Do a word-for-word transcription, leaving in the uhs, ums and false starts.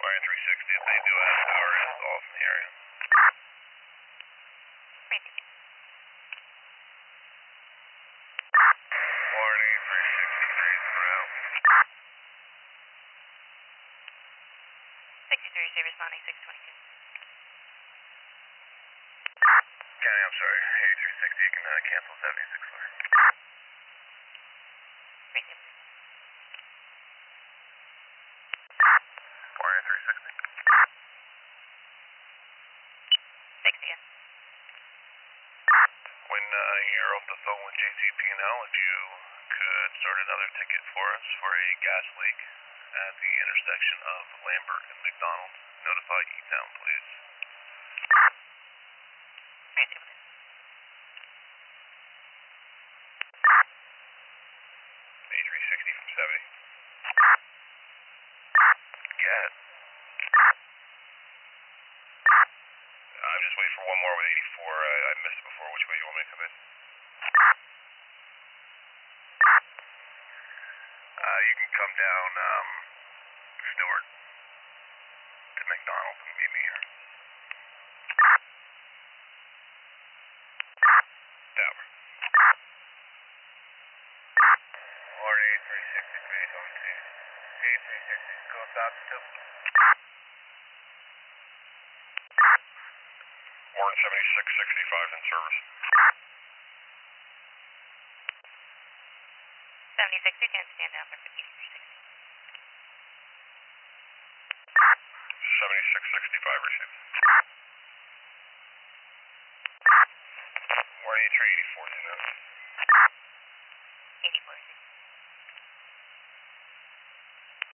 Warning three sixty, if they do have power installed in the area. Warning three sixty-three is around. sixty-three, say responding six twenty-two. County, I'm sorry. eighty-three sixty, you can uh, cancel seventy-six four. Thank you. Warning three sixty. sixty, yes. When uh, you're off the phone with J C P and L, if you could start another ticket for us for a gas leak at the intersection of Lambert and McDonald, notify E-Town, please. Thank you. eighty-three sixty from seventy. Cat. I'm just waiting for one more with eighty-four. I, I missed it before. Which way do you want me to come in? Uh, you can come down um, Stewart to McDonald and meet me here. Down. Warning eighty-three sixty-three, going to eighty-three sixty, go stop still. Warren seventy-six sixty-five in service. seventy sixty, can stand down for fifty-three sixty. seventy-six sixty-five received. Warren eighty-three eighty-four, two minutes. eighty-four.